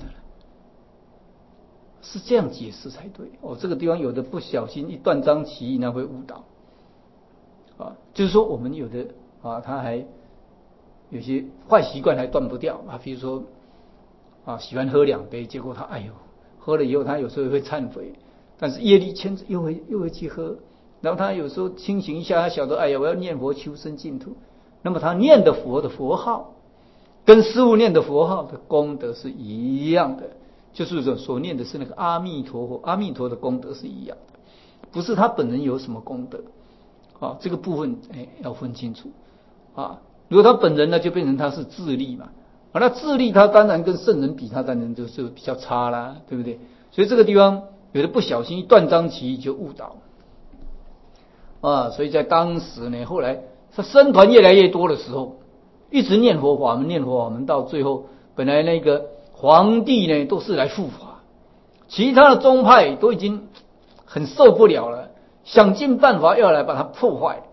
是这样解释才对。哦，这个地方有的不小心一断章取义，那会误导啊。就是说我们有的啊，他还有些坏习惯还断不掉啊，比如说啊喜欢喝两杯，结果他哎呦喝了以后，他有时候会忏悔。但是业力牵着又会又会去喝，然后他有时候清醒一下，他晓得哎呀，我要念佛求生净土。那么他念的佛的佛号，跟师父念的佛号的功德是一样的，就是说所念的是那个阿弥陀佛，阿弥陀的功德是一样的，不是他本人有什么功德啊。这个部分哎要分清楚啊。如果他本人呢，就变成他是自利嘛，啊，那自利他当然跟圣人比，他当然就是比较差啦，对不对？所以这个地方。有的不小心一断章取义就误导啊，所以在当时呢，后来他僧团越来越多的时候，一直念佛法门，念佛法门到最后，本来那个皇帝呢都是来护法，其他的宗派都已经很受不了了，想尽办法要来把它破坏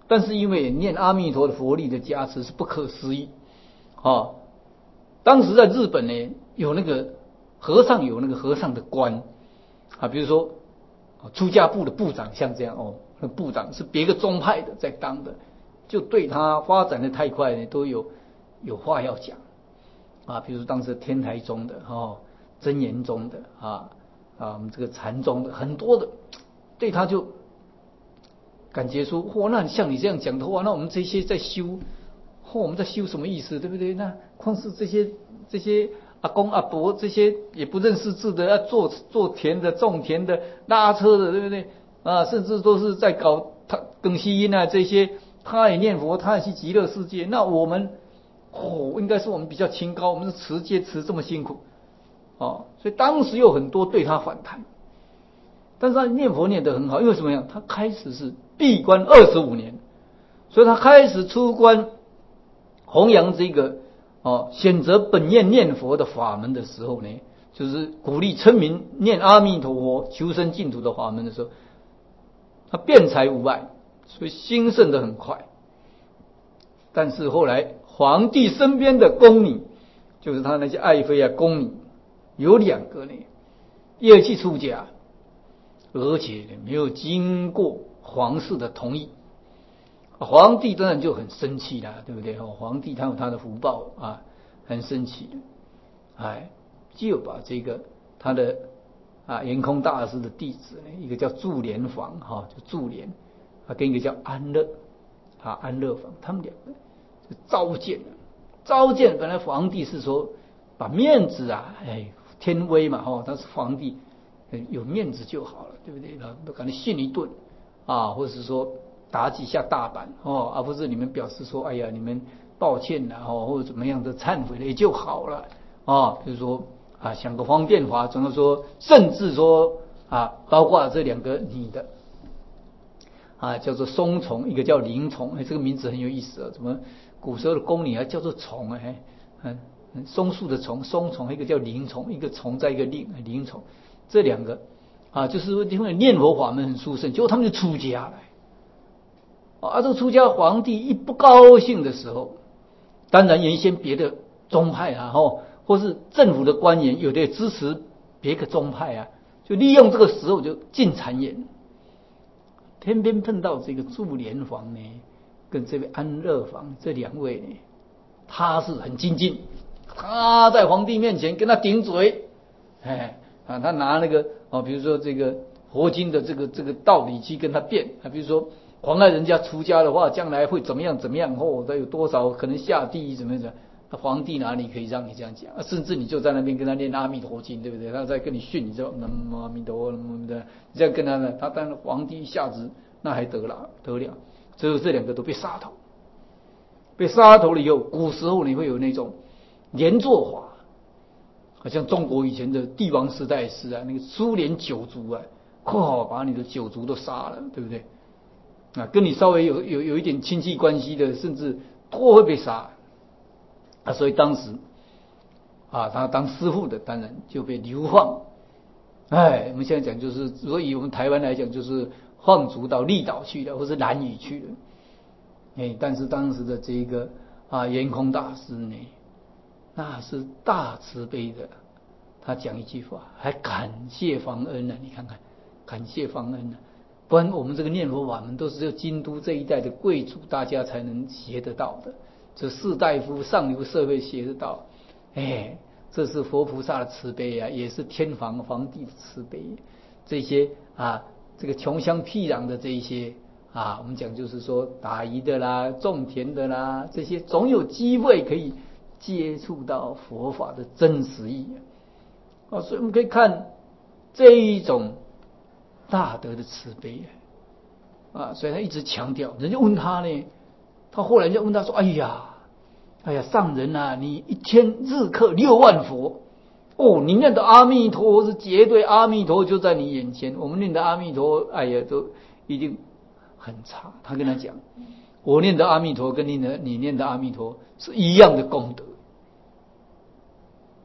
但是因为念阿弥陀的佛力的加持是不可思议啊。当时在日本呢，有那个和尚有那个和尚的官啊，比如说出家部的部长，像这样哦，那部长是别个宗派的在当的，就对他发展的太快呢，都有有话要讲啊。比如说当时天台宗的哦，真言宗的啊啊，我们这个禅宗的很多的，对他就感觉说，嚯，那像你这样讲的话，那我们这些在修，嚯，我们在修什么意思，对不对？那光是这些这些阿公阿伯这些也不认识字的，要做做田的、种田的、拉车的，对不对？啊，甚至都是在搞他更吸音啊这些，他也念佛，他也去极乐世界。那我们，哦，应该是我们比较清高，我们是持戒持这么辛苦，哦，所以当时有很多对他反弹。但是他念佛念得很好，因为什么样？他开始是闭关二十五年，所以他开始出关弘扬这个哦，选择本愿念佛的法门的时候呢，就是鼓励村民念阿弥陀佛求生净土的法门的时候，他辩才无碍，所以兴盛得很快。但是后来皇帝身边的宫女，就是他那些爱妃啊宫女，有两个呢，也去出家。而且没有经过皇室的同意，皇帝当然就很生气啦，对不对？皇帝他有他的福报啊，很生气的，哎，就把这个他的啊圆空大师的弟子呢，一个叫祝莲房哈，就祝莲啊，跟一个叫安乐啊安乐房，他们两个就召见了。召见本来皇帝是说把面子啊，哎，天威嘛，哈，他是皇帝。有面子就好了，对不对？都赶紧训一顿啊，或者是说打几下大板哦，而不是你们表示说，哎呀，你们抱歉了哦，或者怎么样的忏悔了也就好了啊。就是说啊，想个方便法，总是说，甚至说啊，包括这两个女的啊，叫做松虫，一个叫灵虫，哎，这个名字很有意思啊。怎么古时候的宫女还叫做虫哎？嗯，松树的虫，松虫，一个叫灵虫，一个虫在一个灵灵虫。这两个啊，就是因为念佛法门很殊胜，结果他们就出家来。啊，这个出家皇帝一不高兴的时候，当然原先别的宗派啊，吼，或是政府的官员，有的也支持别个宗派啊，就利用这个时候就进谗言。偏偏碰到这个祝莲房呢，跟这位安乐房这两位呢，他是很精进，他在皇帝面前跟他顶嘴，哎。啊，他拿那个哦，比如说这个佛经的这个这个道理去跟他辩啊，比如说妨碍人家出家的话，将来会怎么样怎么样哦，他有多少可能下地狱怎么样？那皇帝哪里可以让你这样讲？啊，甚至你就在那边跟他念阿弥陀经，对不对？他在跟你训，你就南无阿弥陀佛，南无的，这样跟他呢，他当然皇帝一下子那还得了得了，最后这两个都被杀头，被杀头了以后，古时候你会有那种连坐法。好像中国以前的帝王时代是啊，那个苏联九族啊，嚯，把你的九族都杀了，对不对？啊，跟你稍微有有有一点亲戚关系的，甚至都会被杀啊。所以当时啊，他当师父的当然就被流放。哎，我们现在讲就是，如果以我们台湾来讲，就是放逐到绿岛去了，或是兰屿去了。哎，但是当时的这个啊圆空大师呢，那是大慈悲的，他讲一句话，还感谢方恩呢、啊。你看看，感谢方恩呢、啊，不然我们这个念佛法门都是只有京都这一代的贵族大家才能学得到的，这士大夫上流社会学得到。哎，这是佛菩萨的慈悲啊，也是天皇皇帝的慈悲。这些啊，这个穷乡僻壤的这一些啊，我们讲就是说打鱼的啦、种田的啦，这些总有机会可以接触到佛法的真实意啊，所以我们可以看这一种大德的慈悲啊，所以他一直强调。人家问他呢，他后来就问他说：“哎呀，哎呀，上人啊，你一天日课六万佛哦，你念的阿弥陀佛是绝对阿弥陀就在你眼前，我们念的阿弥陀，哎呀，都一定很差。”他跟他讲，我念的阿弥陀跟你的你念的阿弥陀是一样的功德。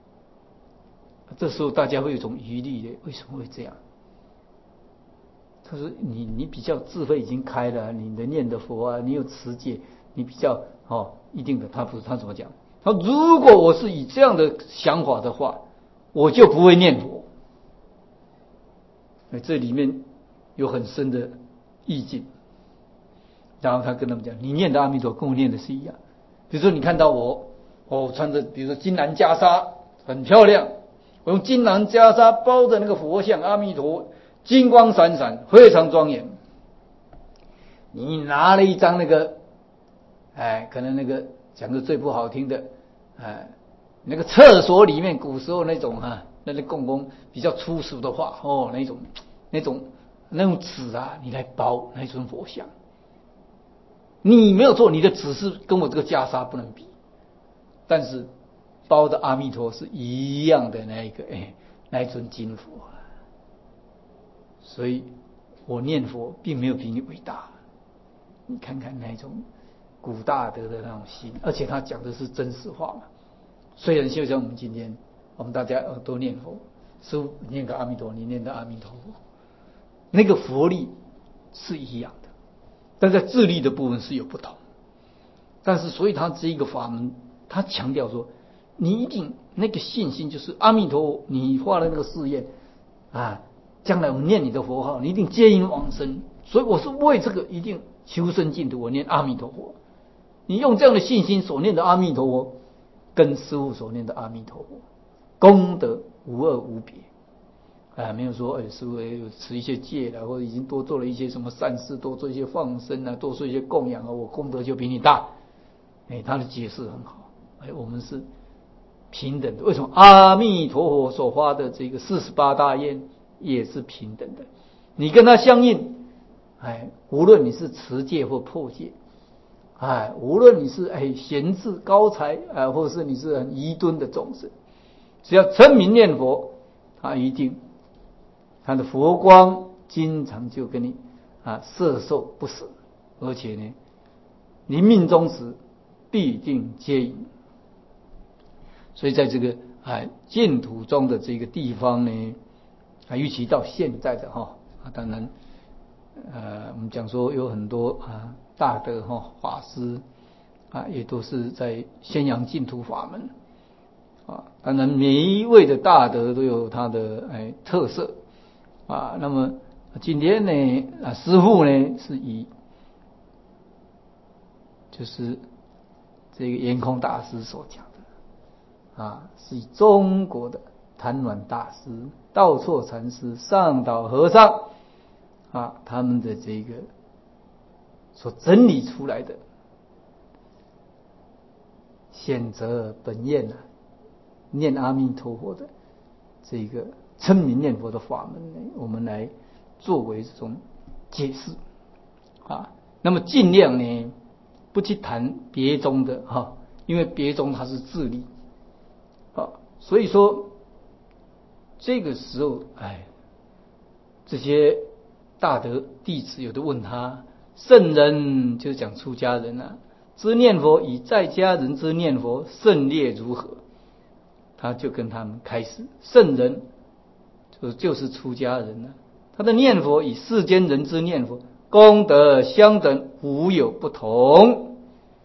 这时候大家会有一种疑虑的，为什么会这样？ 他说你你比较智慧已经开了，你的念的佛啊，你有持戒，你比较哦一定的。他不是他怎么讲？他说如果我是以这样的想法的话，我就不会念佛。这里面有很深的意境。然后他跟他们讲，你念的阿弥陀跟我念的是一样。比如说你看到我，我穿着比如说金兰袈裟，很漂亮，我用金兰袈裟包着那个佛像阿弥陀，金光闪闪，非常庄严。你拿了一张那个，哎，可能那个讲的最不好听的，哎，那个厕所里面古时候那种啊，那个共工比较粗俗的话哦，那种那种那种纸啊，你来包那尊佛像。你没有错，你的纸是跟我这个袈裟不能比，但是包的阿弥陀是一样的那一个，哎，那一尊金佛。所以我念佛并没有比你伟大。你看看那种古大德的那种心，而且他讲的是真实话嘛。虽然就像我们今天，我们大家都念佛，师父念个阿弥陀，你念个阿弥陀佛，那个佛力是一样的。但在智力的部分是有不同，但是所以他这一个法门，他强调说，你一定那个信心就是阿弥陀，你发了那个誓愿啊，将来我们念你的佛号，你一定接引往生，所以我是为这个一定求生净土，我念阿弥陀佛。你用这样的信心所念的阿弥陀佛，跟师父所念的阿弥陀佛，功德无二无别。啊，没有说哎，师父有持一些戒了，或者已经多做了一些什么善事，多做一些放生啊，多做一些供养啊，我功德就比你大。哎，他的解释很好。哎，我们是平等的。为什么阿弥陀佛所发的这个四十八大愿也是平等的？你跟他相应，哎，无论你是持戒或破戒，哎，无论你是哎贤智高才，哎，或者是你是很愚钝的众生，只要称名念佛，他一定。他的佛光经常就跟你啊摄受不舍，而且呢，临命终时必定接引。所以在这个啊净土中的这个地方呢，啊，尤其到现在的哈啊，当然呃，我们讲说有很多啊大德哈法师啊，也都是在宣扬净土法门啊。当然每一位的大德都有他的哎特色。啊，那么今天呢，啊，师父呢是以就是这个圆空大师所讲的，啊，是以中国的谭鸾大师、道绰禅师、上岛和尚啊，他们的这个所整理出来的，选择本愿啊，念阿弥陀佛的这个称名念佛的法门呢，我们来作为这种解释啊。那么尽量呢不去谈别宗的哈、啊，因为别宗它是自利啊，所以说这个时候，哎，这些大德弟子有的问他，圣人就是讲出家人啊，之念佛与在家人之念佛胜劣如何？他就跟他们开始，圣人就是出家人了、啊，他的念佛与世间人之念佛功德相等，无有不同。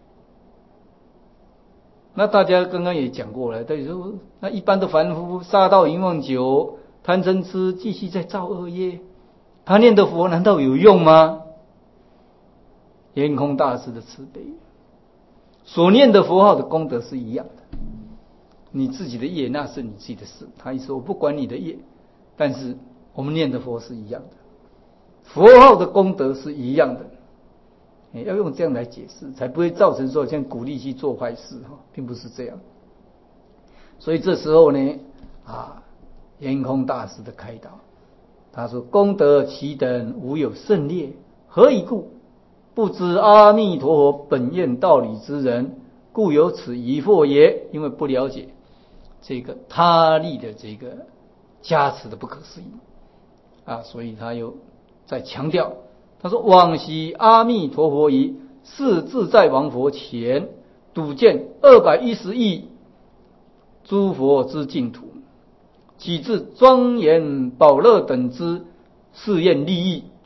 那大家刚刚也讲过了，但是说那一般的凡夫杀盗淫妄酒贪嗔痴，继续在造恶业，他念的佛难道有用吗？圆空大师的慈悲，所念的佛号的功德是一样的。你自己的业那是你自己的事，他一说我不管你的业，但是我们念的佛是一样的，佛号的功德是一样的。要用这样来解释，才不会造成说像鼓励去做坏事哈，并不是这样。所以这时候呢，啊，圆空大师的开导，他说：功德其等无有胜劣，何以故？不知阿弥陀佛本愿道理之人，故有此疑惑也。因为不了解这个他力的这个加持的不可思议啊，所以他又在强调。他说：往昔阿弥陀佛于是自在王佛前，睹见二百一十亿诸佛之净土，岂至庄严宝乐等之誓愿利益，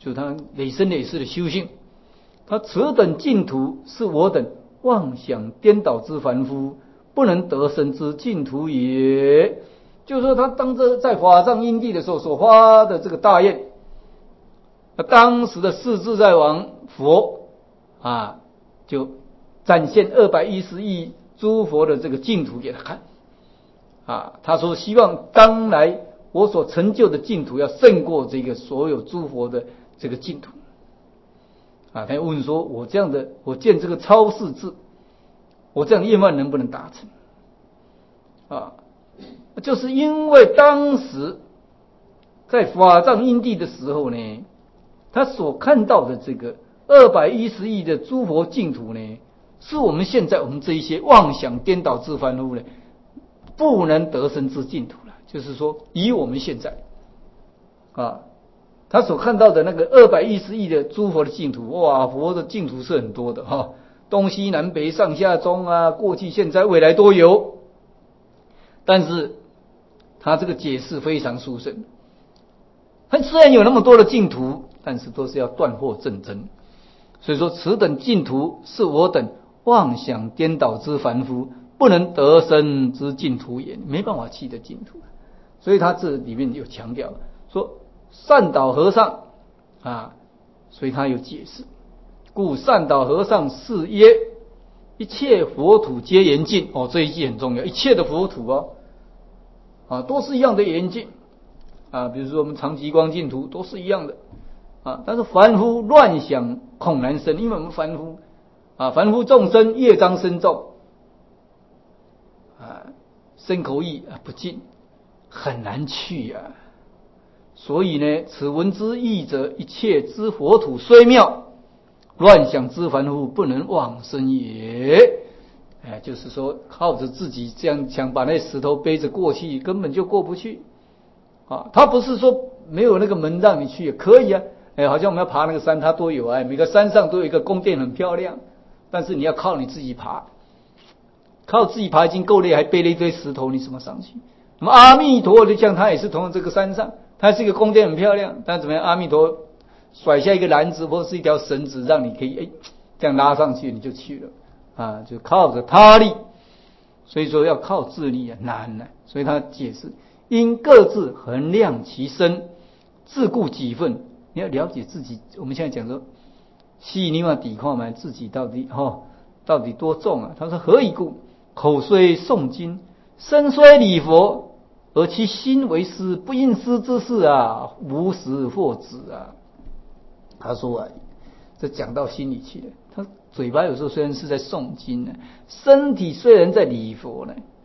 就他累生累世的修行。他此等净土是我等妄想颠倒之凡夫不能得生之净土也。就是说他当着在法藏因地的时候所发的这个大愿，当时的世自在王佛啊，就展现二百一十亿诸佛的这个净土给他看啊。他说希望当来我所成就的净土要胜过这个所有诸佛的这个净土啊。他问说，我这样的我见这个超世智，我这样愿望能不能达成啊？就是因为当时在法藏因地的时候呢，他所看到的这个二百一十亿的诸佛净土呢，是我们现在我们这一些妄想颠倒之凡夫呢不能得生之净土了。就是说以我们现在啊，他所看到的那个二百一十亿的诸佛的净土，哇，佛的净土是很多的哈，东西南北上下中啊，过去现在未来都有。但是他这个解释非常殊胜，他虽然有那么多的净土，但是都是要断惑正真。所以说此等净土是我等妄想颠倒之凡夫不能得生之净土也，没办法去的净土。所以他这里面有强调说善导和尚啊，所以他有解释，故善导和尚是曰一切佛土皆严净。哦，这一句很重要，一切的佛土哦啊，都是一样的严净啊。比如说我们长吉光净土都是一样的啊，但是凡夫乱想恐难生，因为我们凡夫啊，凡夫众生业障深重啊，身口意啊不净，很难去啊。所以呢，此文之义者，一切之佛土虽妙，乱想之凡夫不能往生也。哎，就是说靠着自己这样想把那石头背着过去，根本就过不去啊。他不是说没有那个门让你去，可以啊。哎，好像我们要爬那个山，它都有啊，每个山上都有一个宫殿很漂亮，但是你要靠你自己爬，靠自己爬已经够累，还背了一堆石头，你怎么上去？那么阿弥陀就像他也是同样这个山上，他是一个宫殿很漂亮，但怎么样？阿弥陀甩下一个篮子或是一条绳子，让你可以哎这样拉上去，你就去了啊，就靠着他力。所以说要靠自力啊，难啊。所以他解释，应各自衡量其身，自顾己分。你要了解自己，我们现在讲说，细你嘛抵抗嘛，自己到底哈、哦、到底多重啊？他说何以故？口虽诵经，身虽礼佛，而其心为师，不应师之事啊，无时或止啊。他说啊，这讲到心里去了。他嘴巴有时候虽然是在诵经呢，身体虽然在礼佛呢，